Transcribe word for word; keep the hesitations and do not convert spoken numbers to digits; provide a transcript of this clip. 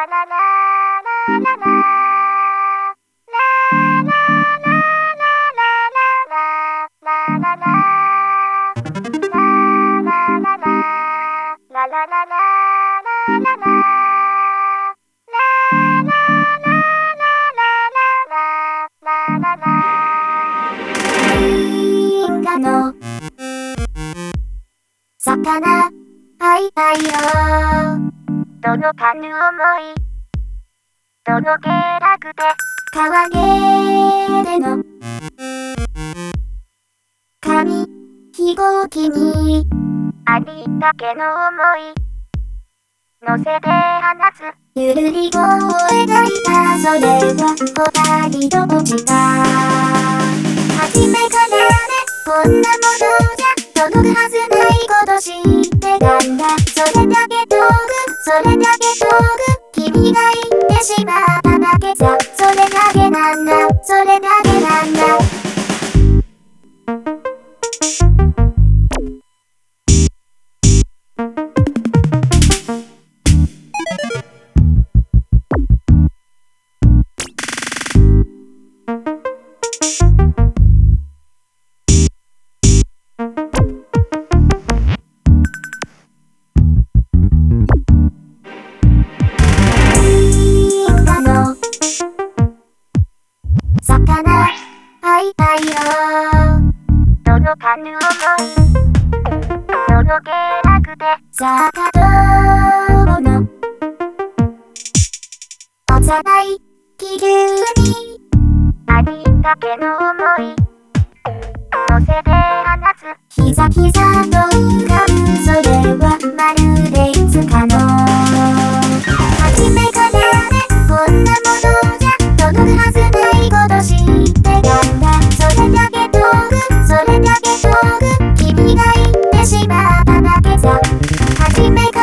銀河の魚会いたいよ。届かぬ想い届けなくて、川毛での紙飛行機にありったけの想い乗せて放つ。ゆるり号を描いた、それは二人と落ちた。初めからね、こんなものじゃ届くはずないこと知ってたんだ。それだけ遠く、それだけ遠く、君が言ってしまっただけさ。それだけなんだ、それだけなんだ。魚会いたいよ。届かぬ想い届けなくて、坂道の幼い気流にありったけの想い乗せて放つ。膝膝と浮かぶ、それはまるでいつかの初めからね、こんなものじゃ届くはずないこと知ってたんだ。それだけ遠く、それだけ遠く、君が言ってしまっただけさ。初めから